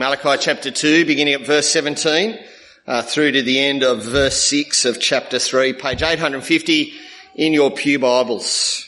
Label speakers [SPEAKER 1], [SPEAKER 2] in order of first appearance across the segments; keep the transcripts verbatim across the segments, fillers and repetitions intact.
[SPEAKER 1] Malachi chapter two, beginning at verse seventeen, uh, through to the end of verse six of chapter three, page eight hundred fifty in your pew Bibles.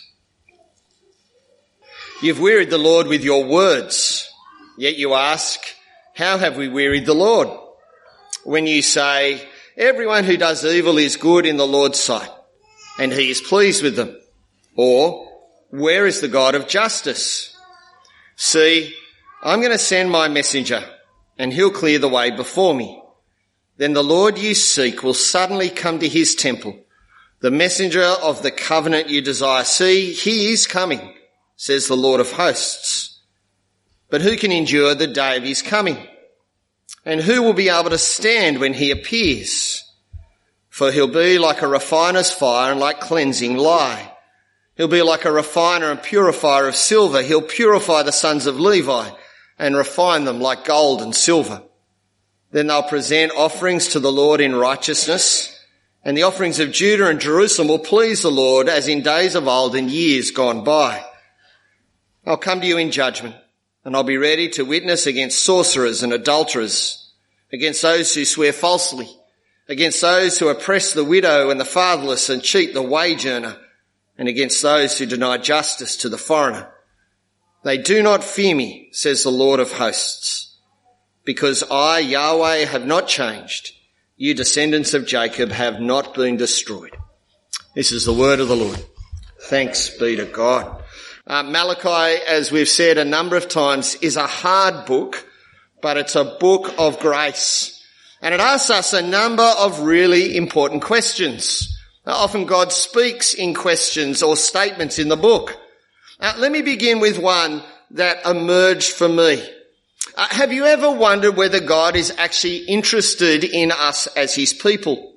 [SPEAKER 1] You've wearied the Lord with your words, yet you ask, how have we wearied the Lord? When you say, everyone who does evil is good in the Lord's sight, and he is pleased with them. Or, where is the God of justice? See, I'm going to send my messenger, and he'll clear the way before me. Then the Lord you seek will suddenly come to his temple, the messenger of the covenant you desire. See, he is coming, says the Lord of hosts. But who can endure the day of his coming? And who will be able to stand when he appears? For he'll be like a refiner's fire and like cleansing lye. He'll be like a refiner and purifier of silver. He'll purify the sons of Levi and refine them like gold and silver. Then they'll present offerings to the Lord in righteousness, and the offerings of Judah and Jerusalem will please the Lord as in days of old and years gone by. I'll come to you in judgment, and I'll be ready to witness against sorcerers and adulterers, against those who swear falsely, against those who oppress the widow and the fatherless and cheat the wage earner, and against those who deny justice to the foreigner. They do not fear me, says the Lord of hosts, because I, Yahweh, have not changed. You descendants of Jacob have not been destroyed. This is the word of the Lord. Thanks be to God. Uh, Malachi, as we've said a number of times, is a hard book, but it's a book of grace. And it asks us a number of really important questions. Now, often God speaks in questions or statements in the book. Uh, let me begin with one that emerged for me. Uh, have you ever wondered whether God is actually interested in us as his people?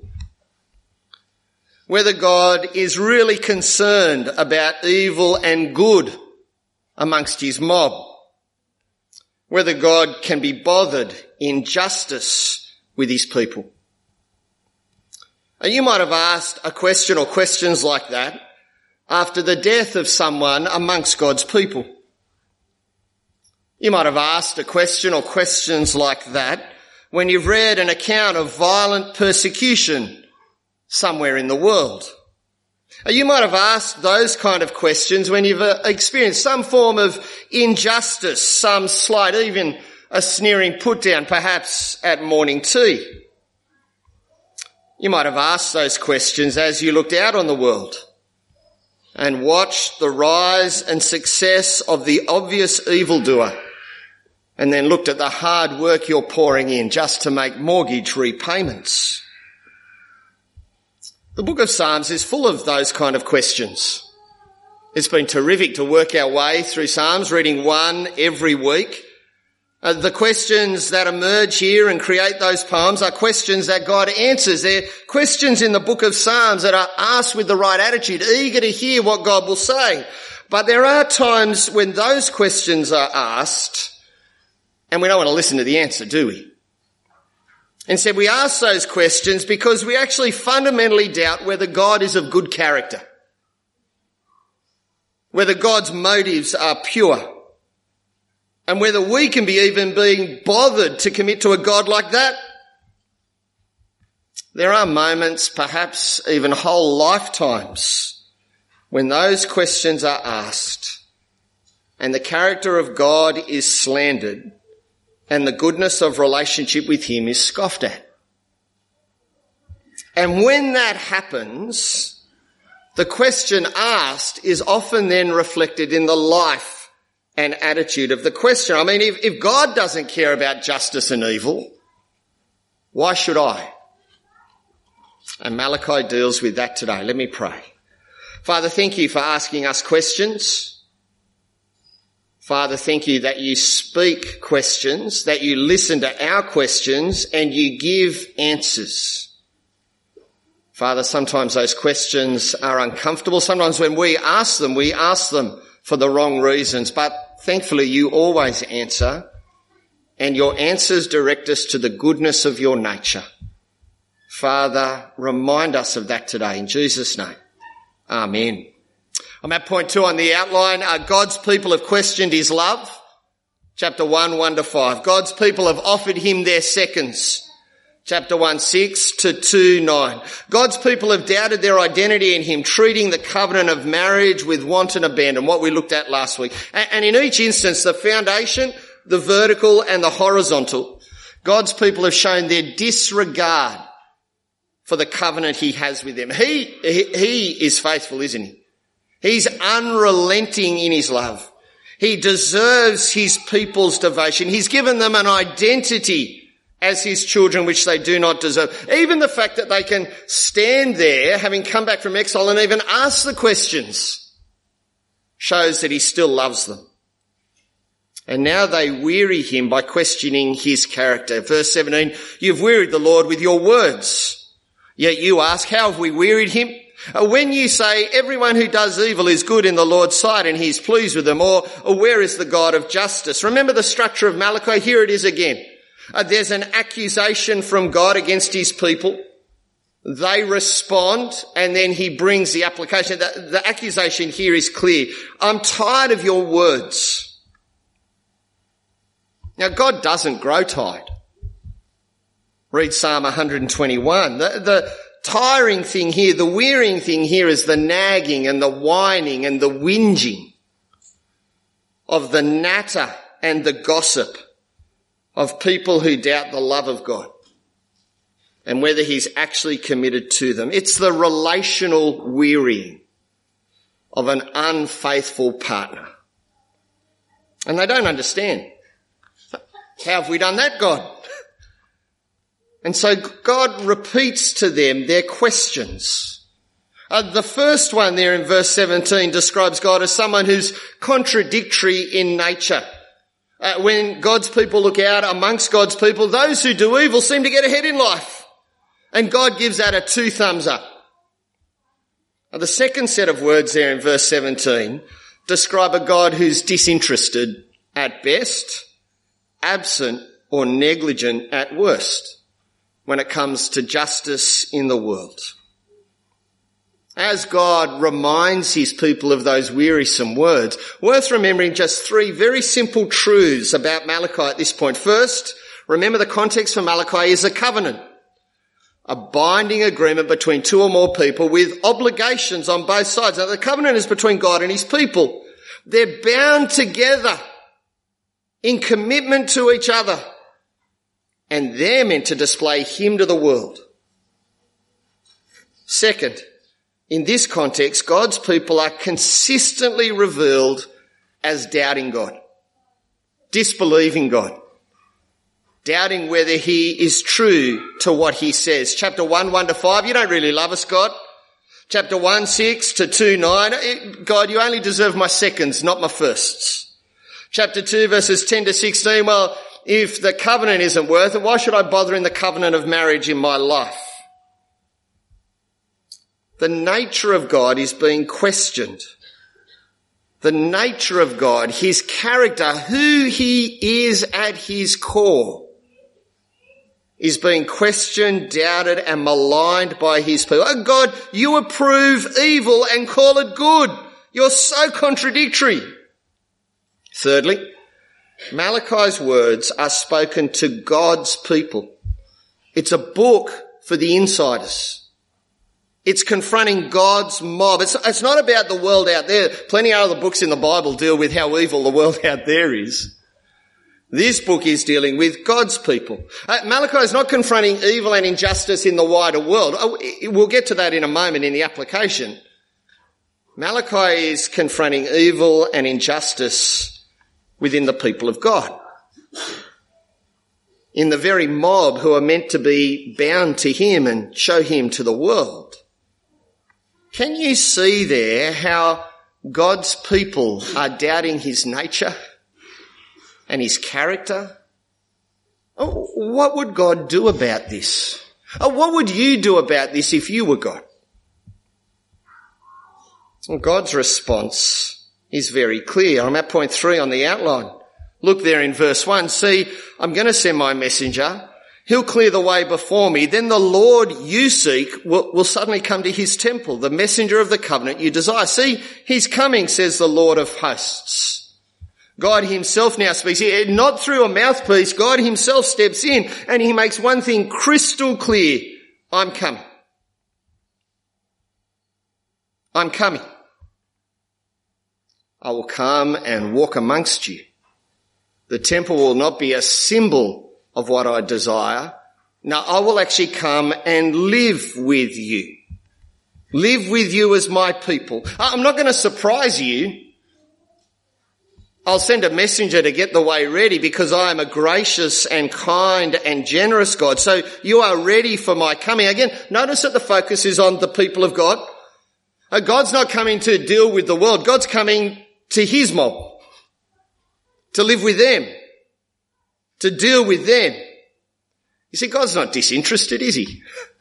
[SPEAKER 1] Whether God is really concerned about evil and good amongst his mob? Whether God can be bothered in justice with his people? And you might have asked a question or questions like that after the death of someone amongst God's people. You might have asked a question or questions like that when you've read an account of violent persecution somewhere in the world. You might have asked those kind of questions when you've experienced some form of injustice, some slight, even a sneering put down, perhaps at morning tea. You might have asked those questions as you looked out on the world and watched the rise and success of the obvious evildoer, and then looked at the hard work you're pouring in just to make mortgage repayments. The book of Psalms is full of those kind of questions. It's been terrific to work our way through Psalms, reading one every week. Uh, the questions that emerge here and create those poems are questions that God answers. They're questions in the book of Psalms that are asked with the right attitude, eager to hear what God will say. But there are times when those questions are asked and we don't want to listen to the answer, do we? Instead, we ask those questions because we actually fundamentally doubt whether God is of good character, whether God's motives are pure, and whether we can be even being bothered to commit to a God like that. There are moments, perhaps even whole lifetimes, when those questions are asked and the character of God is slandered and the goodness of relationship with him is scoffed at. And when that happens, the question asked is often then reflected in the life and attitude of the question. I mean, if, if God doesn't care about justice and evil, why should I? And Malachi deals with that today. Let me pray. Father, thank you for asking us questions. Father, thank you that you speak questions, that you listen to our questions and you give answers. Father, sometimes those questions are uncomfortable. Sometimes when we ask them, we ask them for the wrong reasons, but thankfully you always answer, and your answers direct us to the goodness of your nature. Father, remind us of that today in Jesus' name. Amen. I'm at point two on the outline. Uh, God's people have questioned his love. Chapter one, one to five. God's people have offered him their seconds. Chapter one, six to two, nine. God's people have doubted their identity in him, treating the covenant of marriage with wanton abandon, what we looked at last week. And in each instance, the foundation, the vertical and the horizontal, God's people have shown their disregard for the covenant he has with them. He, he, he is faithful, isn't he? He's unrelenting in his love. He deserves his people's devotion. He's given them an identity as his children, which they do not deserve. Even the fact that they can stand there, having come back from exile, and even ask the questions, shows that he still loves them. And now they weary him by questioning his character. Verse seventeen, you've wearied the Lord with your words. Yet you ask, how have we wearied him? When you say everyone who does evil is good in the Lord's sight and he's pleased with them, or, or where is the God of justice? Remember the structure of Malachi? Here it is again. Uh, there's an accusation from God against his people. They respond, and then he brings the application. The, the accusation here is clear. I'm tired of your words. Now, God doesn't grow tired. Read Psalm one twenty-one. The, the tiring thing here, the wearying thing here is the nagging and the whining and the whinging of the natter and the gossip of people who doubt the love of God and whether he's actually committed to them. It's the relational wearying of an unfaithful partner. And they don't understand. How have we done that, God? And so God repeats to them their questions. Uh, the first one there in verse seventeen describes God as someone who's contradictory in nature. Uh, when God's people look out amongst God's people, those who do evil seem to get ahead in life. And God gives that a two thumbs up. Now, the second set of words there in verse seventeen describe a God who's disinterested at best, absent or negligent at worst when it comes to justice in the world. As God reminds his people of those wearisome words, worth remembering just three very simple truths about Malachi at this point. First, remember the context for Malachi is a covenant, a binding agreement between two or more people with obligations on both sides. Now, the covenant is between God and his people. They're bound together in commitment to each other, and they're meant to display him to the world. Second, in this context, God's people are consistently revealed as doubting God, disbelieving God, doubting whether he is true to what he says. Chapter one, one to five, you don't really love us, God. Chapter one, six to two, nine, God, you only deserve my seconds, not my firsts. Chapter two, verses ten to sixteen, well, if the covenant isn't worth it, why should I bother in the covenant of marriage in my life? The nature of God is being questioned. The nature of God, his character, who he is at his core, is being questioned, doubted and maligned by his people. Oh God, you approve evil and call it good. You're so contradictory. Thirdly, Malachi's words are spoken to God's people. It's a book for the insiders. It's confronting God's mob. It's, it's not about the world out there. Plenty of other books in the Bible deal with how evil the world out there is. This book is dealing with God's people. Uh, Malachi is not confronting evil and injustice in the wider world. Oh, we'll get to that in a moment in the application. Malachi is confronting evil and injustice within the people of God, in the very mob who are meant to be bound to him and show him to the world. Can you see there how God's people are doubting his nature and his character? Oh, what would God do about this? Oh, what would you do about this if you were God? Well, God's response is very clear. I'm at point three on the outline. Look there in verse one. See, I'm going to send my messenger. He'll clear the way before me. Then the Lord you seek will, will suddenly come to his temple, the messenger of the covenant you desire. See, he's coming, says the Lord of hosts. God himself now speaks. Not through a mouthpiece. God himself steps in and he makes one thing crystal clear. I'm coming. I'm coming. I will come and walk amongst you. The temple will not be a symbol of what I desire. No, I will actually come and live with you. Live with you as my people. I'm not going to surprise you. I'll send a messenger to get the way ready because I am a gracious and kind and generous God. So you are ready for my coming. Again, notice that the focus is on the people of God. God's not coming to deal with the world. God's coming to his mob, to live with them, to deal with them. You see, God's not disinterested, is he?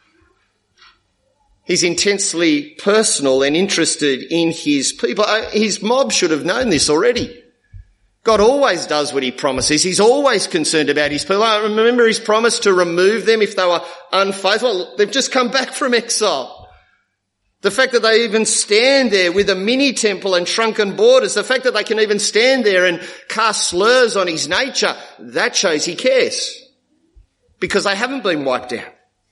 [SPEAKER 1] He's intensely personal and interested in his people. His mob should have known this already. God always does what he promises. He's always concerned about his people. I remember his promise to remove them if they were unfaithful. They've just come back from exile. The fact that they even stand there with a mini temple and shrunken borders, the fact that they can even stand there and cast slurs on his nature, that shows he cares. Because they haven't been wiped out.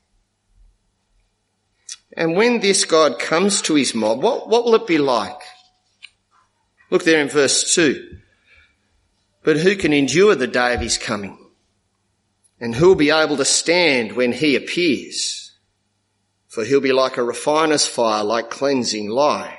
[SPEAKER 1] And when this God comes to his mob, what, what will it be like? Look there in verse two. But who can endure the day of his coming? And who will be able to stand when he appears? For he'll be like a refiner's fire, like cleansing lye.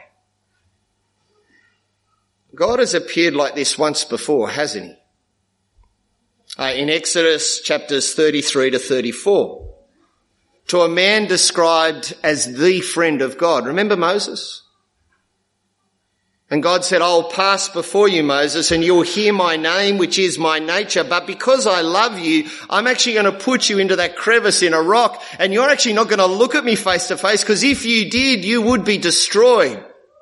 [SPEAKER 1] God has appeared like this once before, hasn't he? Uh, in Exodus chapters thirty-three to thirty-four, to a man described as the friend of God. Remember Moses? And God said, I'll pass before you, Moses, and you'll hear my name, which is my nature. But because I love you, I'm actually going to put you into that crevice in a rock, and you're actually not going to look at me face to face, because if you did, you would be destroyed.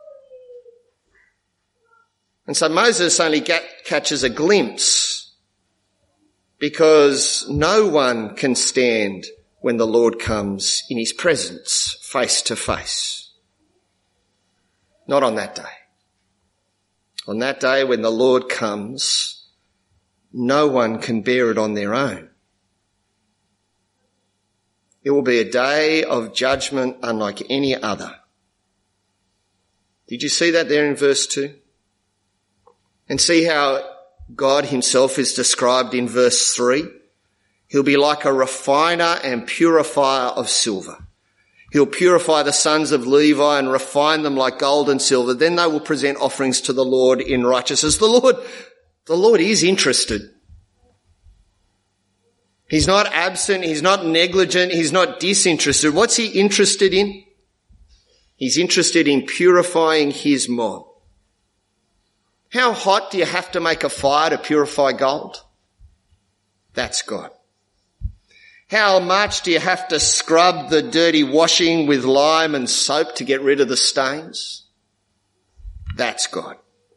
[SPEAKER 1] And so Moses only get, catches a glimpse, because no one can stand when the Lord comes in his presence, face to face. Not on that day. On that day when the Lord comes, no one can bear it on their own. It will be a day of judgment unlike any other. Did you see that there in verse two? And see how God himself is described in verse three? He'll be like a refiner and purifier of silver. He'll purify the sons of Levi and refine them like gold and silver. Then they will present offerings to the Lord in righteousness. The Lord, the Lord is interested. He's not absent. He's not negligent. He's not disinterested. What's he interested in? He's interested in purifying his mob. How hot do you have to make a fire to purify gold? That's God. How much do you have to scrub the dirty washing with lime and soap to get rid of the stains? That's God.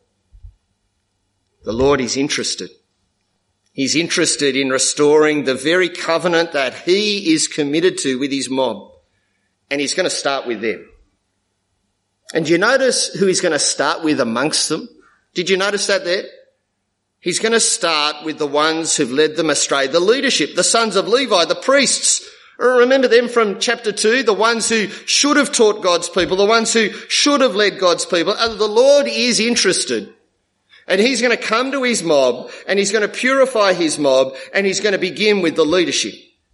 [SPEAKER 1] The Lord is interested. He's interested in restoring the very covenant that he is committed to with his mob. And he's going to start with them. And do you notice who he's going to start with amongst them? Did you notice that there? He's going to start with the ones who've led them astray, the leadership, the sons of Levi, the priests. Remember them from chapter two, the ones who should have taught God's people, the ones who should have led God's people. The Lord is interested. And he's going to come to his mob, and he's going to purify his mob, and he's going to begin with the leadership,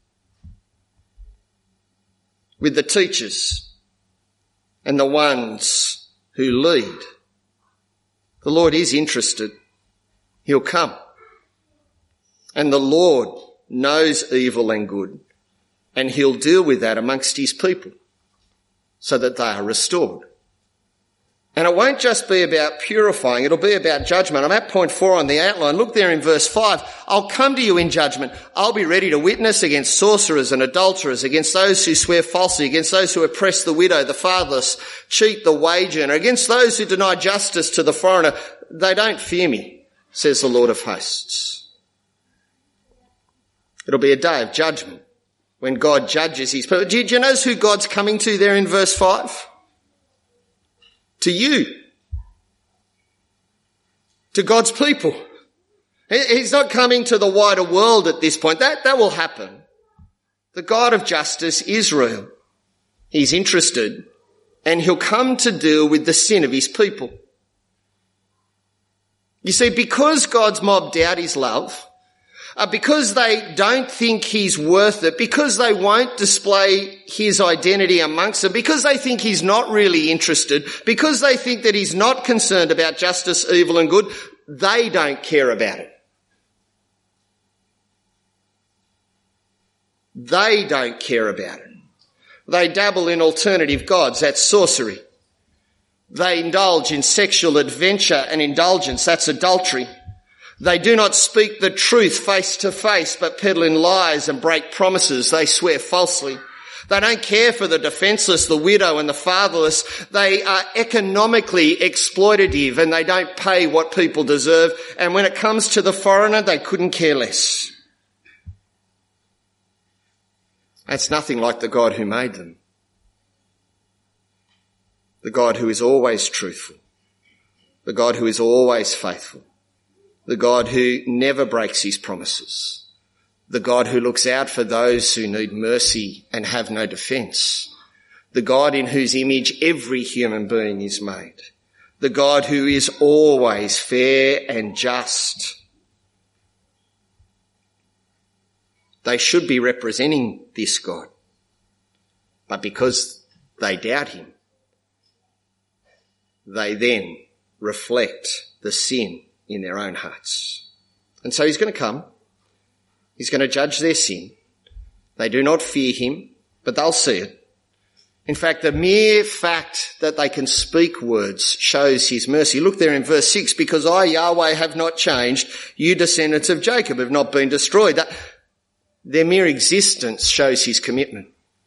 [SPEAKER 1] with the teachers and the ones who lead. The Lord is interested. He'll come. And the Lord knows evil and good, and he'll deal with that amongst his people so that they are restored. And it won't just be about purifying, it'll be about judgment. I'm at point four on the outline. Look there in verse five. I'll come to you in judgment. I'll be ready to witness against sorcerers and adulterers, against those who swear falsely, against those who oppress the widow, the fatherless, cheat the wage earner, against those who deny justice to the foreigner. They don't fear me, says the Lord of hosts. It'll be a day of judgment when God judges his people. Did you notice who God's coming to there in verse five? To you. To God's people. He's not coming to the wider world at this point. That, that will happen. The God of justice, Israel, he's interested, and he'll come to deal with the sin of his people. You see, because God's mob doubt his love, uh, because they don't think he's worth it, because they won't display his identity amongst them, because they think he's not really interested, because they think that he's not concerned about justice, evil and good, they don't care about it. They don't care about it. They dabble in alternative gods, that's sorcery. They indulge in sexual adventure and indulgence, that's adultery. They do not speak the truth face to face, but peddle in lies and break promises. They swear falsely. They don't care for the defenceless, the widow and the fatherless. They are economically exploitative and they don't pay what people deserve. And when it comes to the foreigner, they couldn't care less. That's nothing like the God who made them. The God who is always truthful. The God who is always faithful. The God who never breaks his promises. The God who looks out for those who need mercy and have no defence. The God in whose image every human being is made. The God who is always fair and just. They should be representing this God. But because they doubt him, they then reflect the sin in their own hearts. And so he's going to come. He's going to judge their sin. They do not fear him, but they'll see it. In fact, the mere fact that they can speak words shows his mercy. Look there in verse six, because I, Yahweh, have not changed. You descendants of Jacob have not been destroyed. That, their mere existence shows his commitment.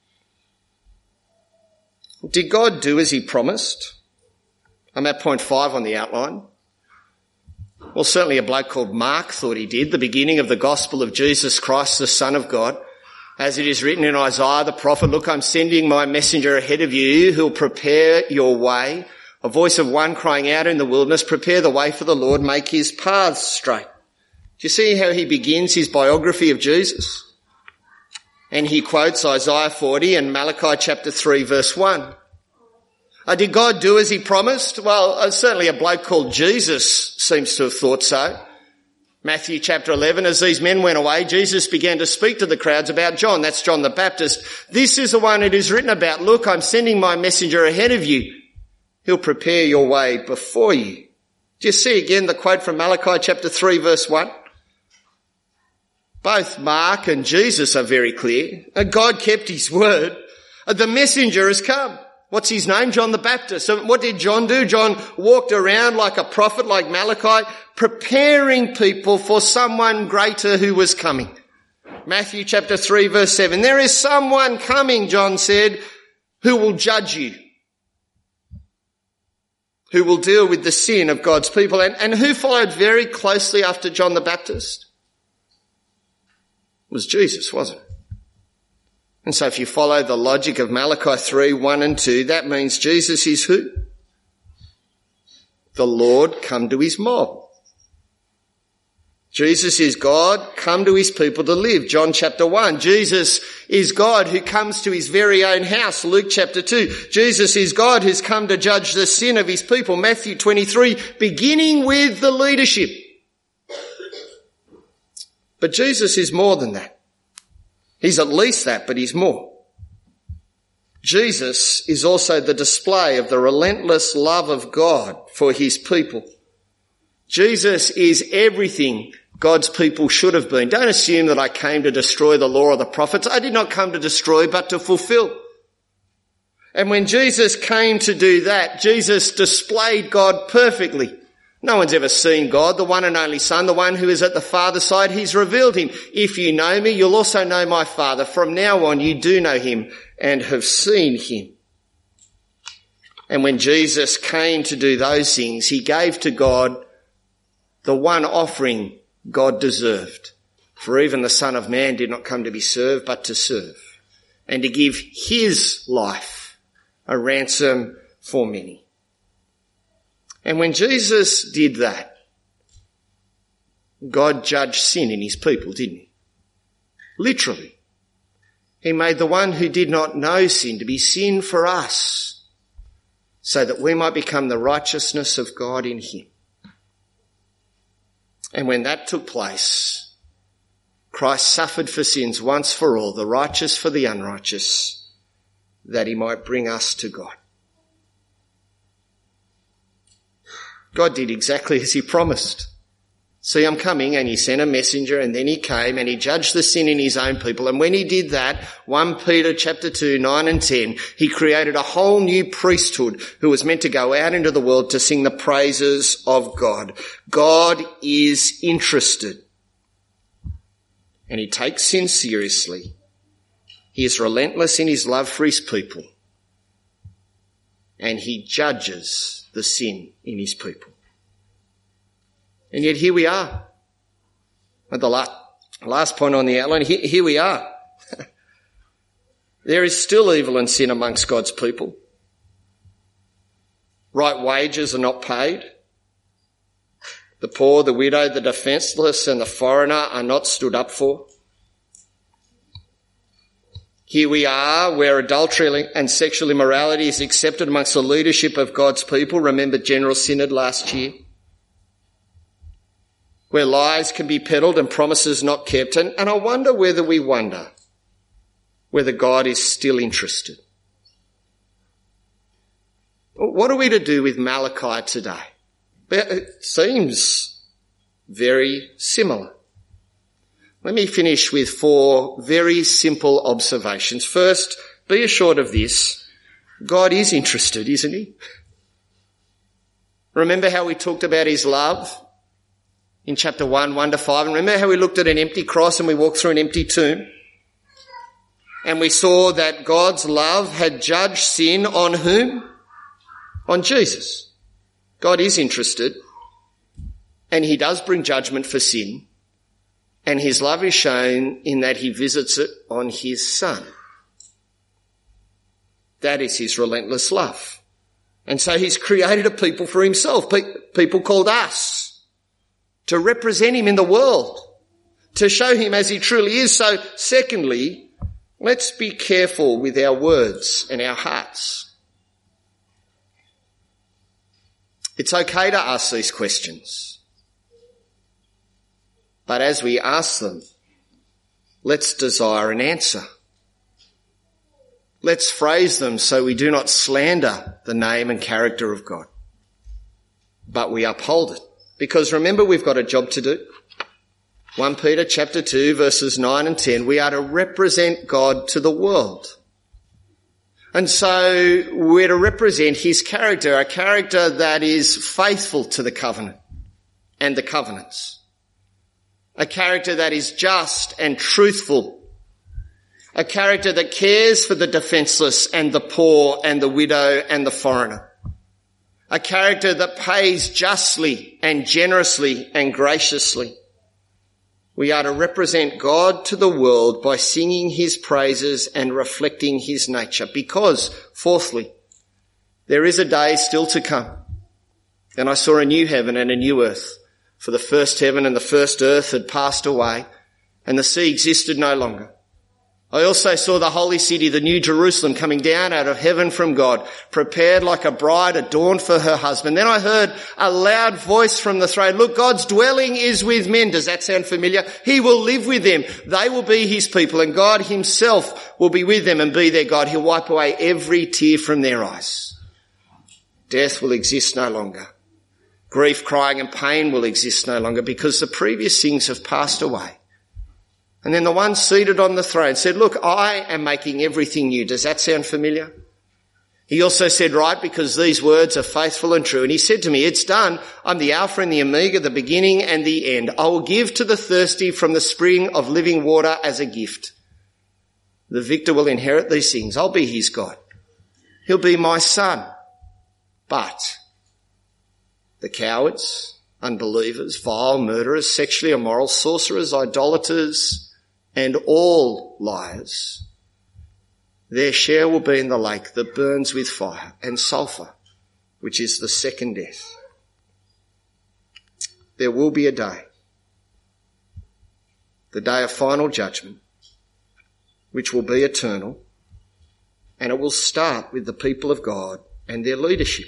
[SPEAKER 1] Did God do as he promised? I'm at point five on the outline. Well, certainly a bloke called Mark thought he did, the beginning of the gospel of Jesus Christ, the Son of God. As it is written in Isaiah the prophet, look, I'm sending my messenger ahead of you who'll prepare your way. A voice of one crying out in the wilderness, prepare the way for the Lord, make his paths straight. Do you see how he begins his biography of Jesus? And he quotes Isaiah forty and Malachi chapter three verse one. Uh, did God do as he promised? Well, uh, certainly a bloke called Jesus seems to have thought so. Matthew chapter eleven, as these men went away, Jesus began to speak to the crowds about John. That's John the Baptist. This is the one it is written about. Look, I'm sending my messenger ahead of you. He'll prepare your way before you. Do you see again the quote from Malachi chapter three verse one? Both Mark and Jesus are very clear. God kept his word. The messenger has come. What's his name? John the Baptist. So what did John do? John walked around like a prophet, like Malachi, preparing people for someone greater who was coming. Matthew chapter three verse seven. There is someone coming, John said, who will judge you, who will deal with the sin of God's people. And, and who followed very closely after John the Baptist? It was Jesus, wasn't it? And so if you follow the logic of Malachi three, one and two, that means Jesus is who? The Lord come to his mob. Jesus is God come to his people to live. John chapter one. Jesus is God who comes to his very own house. Luke chapter two. Jesus is God who's come to judge the sin of his people. Matthew twenty-three, beginning with the leadership. But Jesus is more than that. He's at least that, but he's more. Jesus is also the display of the relentless love of God for his people. Jesus is everything God's people should have been. Don't assume that I came to destroy the law of the prophets. I did not come to destroy, but to fulfill. And when Jesus came to do that, Jesus displayed God perfectly. No one's ever seen God, the one and only Son, the one who is at the Father's side. He's revealed him. If you know me, you'll also know my Father. From now on, you do know him and have seen him. And when Jesus came to do those things, he gave to God the one offering God deserved. For even the Son of Man did not come to be served, but to serve, and to give his life a ransom for many. And when Jesus did that, God judged sin in his people, didn't he? Literally. He made the one who did not know sin to be sin for us, so that we might become the righteousness of God in him. And when that took place, Christ suffered for sins once for all, the righteous for the unrighteous, that he might bring us to God. God did exactly as he promised. See, I'm coming, and he sent a messenger, and then he came and he judged the sin in his own people. And when he did that, First Peter chapter two, nine and ten, he created a whole new priesthood who was meant to go out into the world to sing the praises of God. God is interested, and he takes sin seriously. He is relentless in his love for his people, and he judges the sin in his people. And yet here we are. At the last, last point on the outline, here, here we are. There is still evil and sin amongst God's people. Right wages are not paid. The poor, the widow, the defenceless and the foreigner are not stood up for. Here we are where adultery and sexual immorality is accepted amongst the leadership of God's people. Remember General Synod last year? Where lies can be peddled and promises not kept. And, and I wonder whether we wonder whether God is still interested. What are we to do with Malachi today? It seems very similar. Let me finish with four very simple observations. First, be assured of this. God is interested, isn't he? Remember how we talked about his love in chapter one, one to five. And remember how we looked at an empty cross and we walked through an empty tomb? And we saw that God's love had judged sin on whom? On Jesus. God is interested, and he does bring judgment for sin. And his love is shown in that he visits it on his Son. That is his relentless love. And so he's created a people for himself, pe- people called us, to represent him in the world, to show him as he truly is. So secondly, let's be careful with our words and our hearts. It's okay to ask these questions, but as we ask them, let's desire an answer. Let's phrase them so we do not slander the name and character of God, but we uphold it. Because remember, we've got a job to do. First Peter chapter two, verses nine and ten, we are to represent God to the world. And so we're to represent his character, a character that is faithful to the covenant and the covenants. A character that is just and truthful. A character that cares for the defenceless and the poor and the widow and the foreigner. A character that pays justly and generously and graciously. We are to represent God to the world by singing his praises and reflecting his nature. Because, fourthly, there is a day still to come. And I saw a new heaven and a new earth. For the first heaven and the first earth had passed away, and the sea existed no longer. I also saw the holy city, the new Jerusalem, coming down out of heaven from God, prepared like a bride adorned for her husband. Then I heard a loud voice from the throne, look, God's dwelling is with men. Does that sound familiar? He will live with them. They will be his people, and God himself will be with them and be their God. He'll wipe away every tear from their eyes. Death will exist no longer. Grief, crying and pain will exist no longer, because the previous things have passed away. And then the one seated on the throne said, look, I am making everything new. Does that sound familiar? He also said, right, because these words are faithful and true. And he said to me, it's done. I'm the Alpha and the Omega, the beginning and the end. I will give to the thirsty from the spring of living water as a gift. The victor will inherit these things. I'll be his God. He'll be my son. But the cowards, unbelievers, vile, murderers, sexually immoral, sorcerers, idolaters, and all liars, their share will be in the lake that burns with fire and sulphur, which is the second death. There will be a day the day of final judgment, which will be eternal, and it will start with the people of God and their leadership.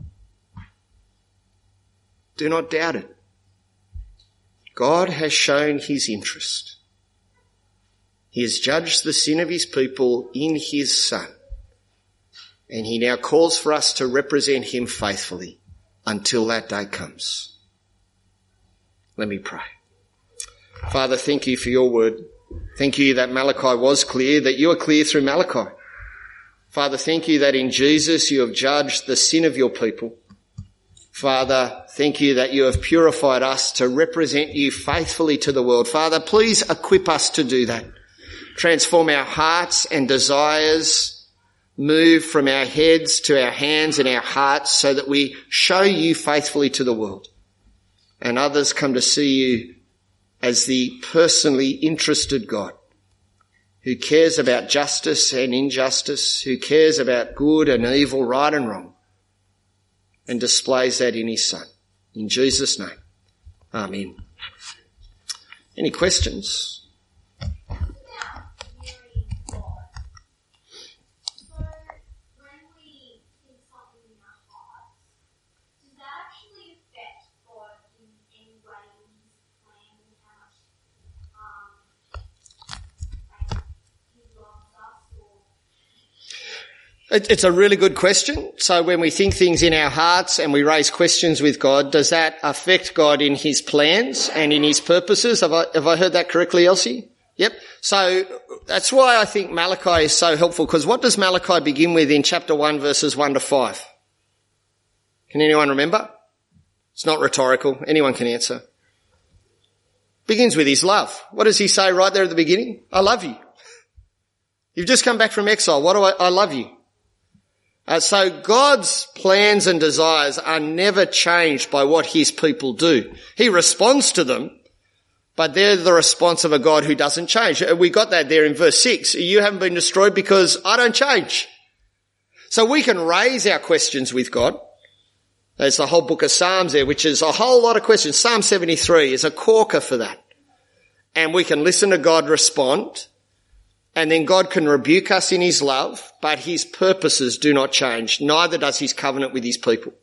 [SPEAKER 1] Do not doubt it. God has shown his interest. He has judged the sin of his people in his Son, and he now calls for us to represent him faithfully until that day comes. Let me pray. Father, thank you for your word. Thank you that Malachi was clear, that you are clear through Malachi. Father, thank you that in Jesus you have judged the sin of your people. Father, thank you that you have purified us to represent you faithfully to the world. Father, please equip us to do that. Transform our hearts and desires, move from our heads to our hands and our hearts so that we show you faithfully to the world and others come to see you as the personally interested God who cares about justice and injustice, who cares about good and evil, right and wrong, and displays that in his Son. In Jesus' name, amen. Any questions? It's a really good question. So when we think things in our hearts and we raise questions with God, does that affect God in his plans and in his purposes? Have I, have I heard that correctly, Elsie? Yep. So that's why I think Malachi is so helpful, because what does Malachi begin with in chapter one, verses one to five? Can anyone remember? It's not rhetorical. Anyone can answer. Begins with his love. What does he say right there at the beginning? I love you. You've just come back from exile. What do I, I love you. Uh, so God's plans and desires are never changed by what his people do. He responds to them, but they're the response of a God who doesn't change. We got that there in verse six. You haven't been destroyed because I don't change. So we can raise our questions with God. There's the whole book of Psalms there, which is a whole lot of questions. Psalm seventy-three is a corker for that. And we can listen to God respond. And then God can rebuke us in his love, but his purposes do not change. Neither does his covenant with his people.